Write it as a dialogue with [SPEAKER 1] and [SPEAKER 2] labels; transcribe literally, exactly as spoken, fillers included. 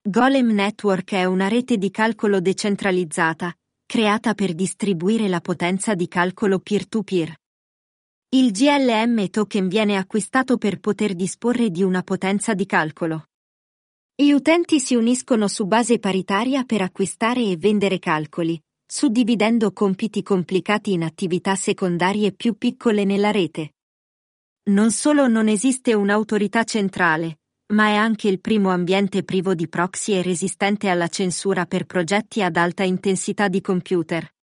[SPEAKER 1] Golem Network è una rete di calcolo decentralizzata, creata per distribuire la potenza di calcolo peer-to-peer. Il G L M token viene acquistato per poter disporre di una potenza di calcolo. Gli utenti si uniscono su base paritaria per acquistare e vendere calcoli, suddividendo compiti complicati in attività secondarie più piccole nella rete. Non solo non esiste un'autorità centrale, ma è anche il primo ambiente privo di proxy e resistente alla censura per progetti ad alta intensità di computer.